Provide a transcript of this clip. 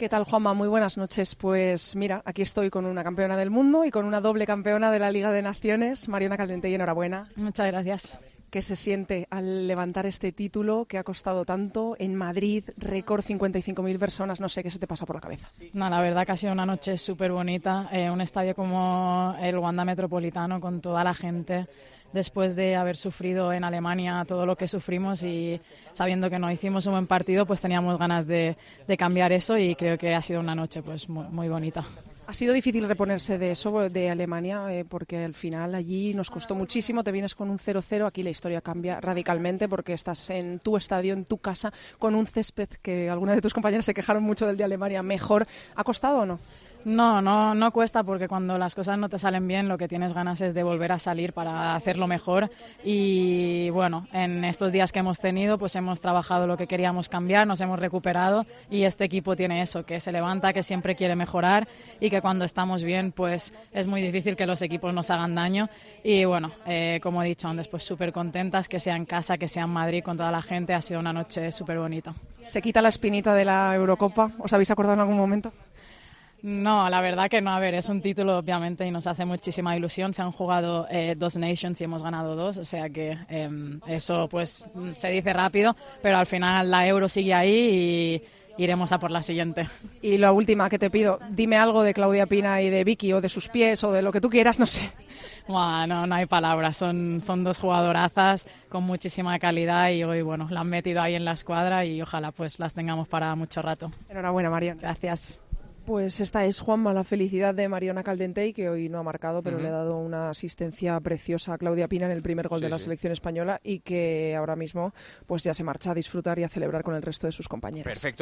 ¿Qué tal, Juanma? Muy buenas noches. Pues mira, aquí estoy con una campeona del mundo y con una doble campeona de la Liga de Naciones, Mariona Caldentey, enhorabuena. Muchas gracias. ¿Qué se siente al levantar este título que ha costado tanto en Madrid, récord 55.000 personas? No sé, ¿qué se te pasa por la cabeza? No, la verdad que ha sido una noche súper bonita, un estadio como el Wanda Metropolitano con toda la gente, después de haber sufrido en Alemania todo lo que sufrimos y sabiendo que no hicimos un buen partido, pues teníamos ganas de cambiar eso y creo que ha sido una noche pues muy bonita. Ha sido difícil reponerse de eso, de Alemania, porque al final allí nos costó muchísimo, te vienes con un 0-0, aquí la historia cambia radicalmente porque estás en tu estadio, en tu casa, con un césped que algunas de tus compañeras se quejaron mucho del de Alemania mejor. ¿Ha costado o no? No cuesta porque cuando las cosas no te salen bien lo que tienes ganas es de volver a salir para hacerlo mejor y bueno, en estos días que hemos tenido pues hemos trabajado lo que queríamos cambiar, nos hemos recuperado y este equipo tiene eso, que se levanta, que siempre quiere mejorar y que cuando estamos bien pues es muy difícil que los equipos nos hagan daño y bueno, como he dicho antes, pues súper contentas, que sea en casa, que sea en Madrid con toda la gente, ha sido una noche súper bonita. ¿Se quita la espinita de la Eurocopa? ¿Os habéis acordado en algún momento? No, la verdad que no. A ver, es un título obviamente y nos hace muchísima ilusión. Se han jugado 2 Nations y hemos ganado 2, o sea que eso pues se dice rápido, pero al final la Euro sigue ahí y iremos a por la siguiente. Y la última que te pido, dime algo de Claudia Pina y de Vicky o de sus pies o de lo que tú quieras, no sé. Bueno, no hay palabras, son 2 jugadorazas con muchísima calidad y hoy bueno, la han metido ahí en la escuadra y ojalá pues las tengamos para mucho rato. Enhorabuena, Mariona. Gracias. Pues esta es, Juanma, la felicidad de Mariona Caldentey, que hoy no ha marcado, pero le ha dado una asistencia preciosa a Claudia Pina en el primer gol de la selección española y que ahora mismo pues ya se marcha a disfrutar y a celebrar con el resto de sus compañeras. Perfecto.